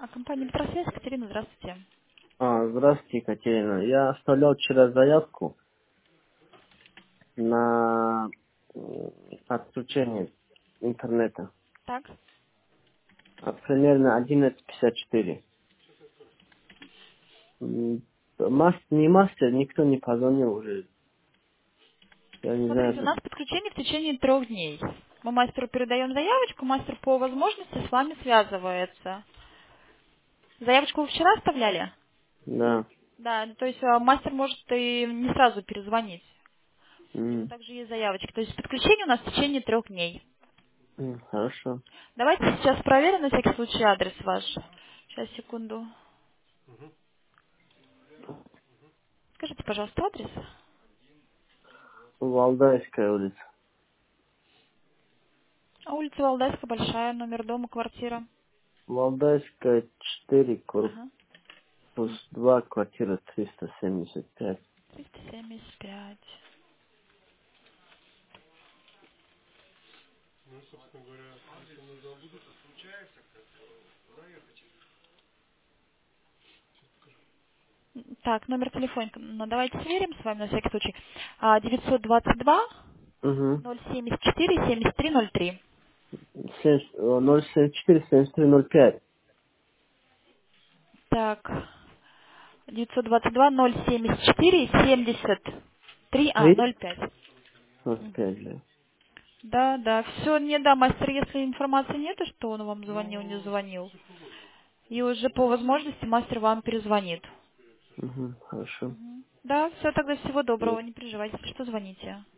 Компания «Метросвязь», Катерина, здравствуйте. Здравствуйте, Екатерина. Я оставлял вчера заявку на отключение интернета. Так. Примерно 11:54. Не мастер, никто не позвонил уже. Я не Смотрите, у знаю. нас подключение в течение 3 дней. Мы мастеру передаем заявочку, мастер по возможности с вами связывается. Заявочку вы вчера оставляли? Да. Да, то есть мастер может и не сразу перезвонить. У него М, также есть заявочки. То есть подключение у нас в течение 3 дней. Хорошо. Давайте сейчас проверим на всякий случай адрес ваш. Сейчас, секунду. Скажите, пожалуйста, адрес. Валдайская улица. Улица Валдайская, большая, номер дома, квартира. Валдайская 4, Ага. корпус 2, квартира 375. 375. Так, номер телефона. Ну, давайте сверим с вами на всякий случай. 922 Угу. 074 7303. 074 7305. Так, 922 074 73 3? 05. 45, да. Да, да, все, не да, мастер, если информации нет, что он вам звонил, не звонил. И уже по возможности мастер вам перезвонит. Хорошо. Да, все, тогда всего доброго, не переживайте, если что, звоните.